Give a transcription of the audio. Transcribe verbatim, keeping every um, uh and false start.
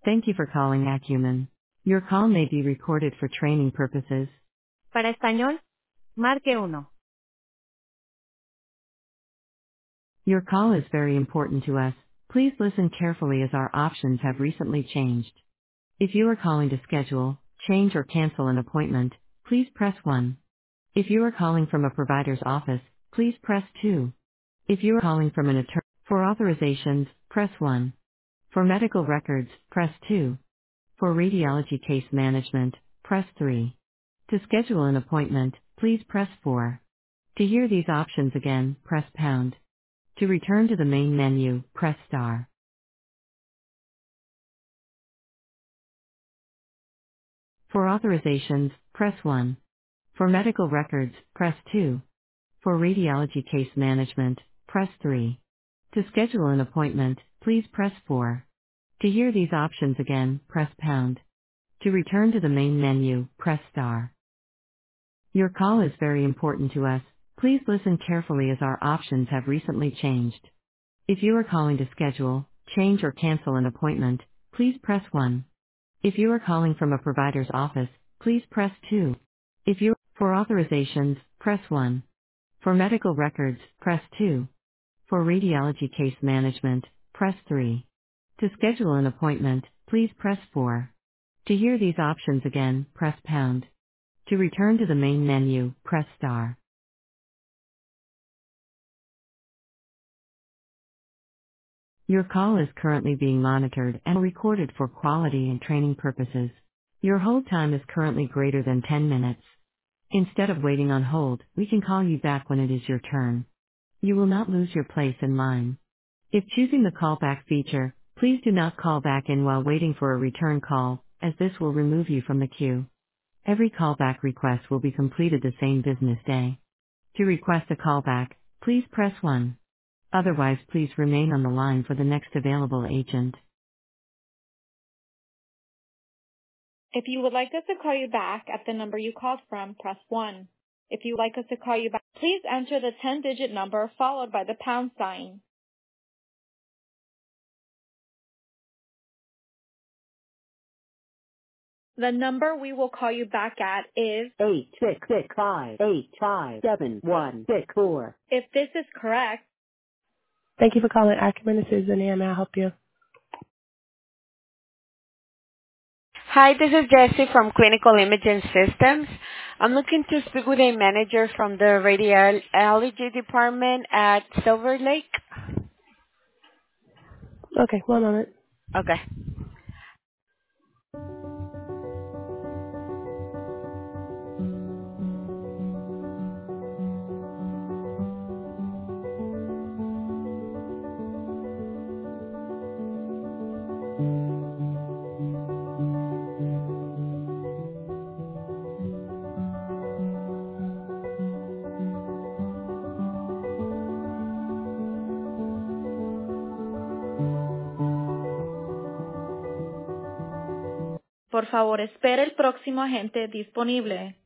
Thank you for calling Acumen. Your call may be recorded for training purposes. Para español, marque uno. Your call is very important to us. Please listen carefully as our options have recently changed. If you are calling to schedule, change or cancel an appointment, please press one. If you are calling from a provider's office, please press two. If you are calling from an attorney for authorizations, press one. For medical records, press two. For radiology case management, press three. To schedule an appointment, please press four. To hear these options again, press pound. To return to the main menu, press star. For authorizations, press one. For medical records, press two. For radiology case management, press three. To schedule an appointment, please press four. To hear these options again, press pound. To return to the main menu, press star. Your call is very important to us. Please listen carefully as our options have recently changed. If you are calling to schedule, change or cancel an appointment, please press one. If you are calling from a provider's office, please press two. If you for authorizations, press one. For medical records, press two. For radiology case management, press three. To schedule an appointment, please press four. To hear these options again, press pound. To return to the main menu, press star. Your call is currently being monitored and recorded for quality and training purposes. Your hold time is currently greater than ten minutes. Instead of waiting on hold, we can call you back when it is your turn. You will not lose your place in line. If choosing the callback feature, please do not call back in while waiting for a return call, as this will remove you from the queue. Every callback request will be completed the same business day. To request a callback, please press one. Otherwise, please remain on the line for the next available agent. If you would like us to call you back at the number you called from, press one. If you would like us to call you back, please enter the ten-digit number followed by the pound sign. The number we will call you back at is eight six six five eight five seven one six four. If this is correct, Thank you for calling Acumen. This is Zania. May I help you? Hi, this is Jessie from Clinical Imaging Systems. I'm looking to speak with a manager from the radiology department at Silver Lake. Okay, one moment. Okay. por favor espere el próximo agente disponible.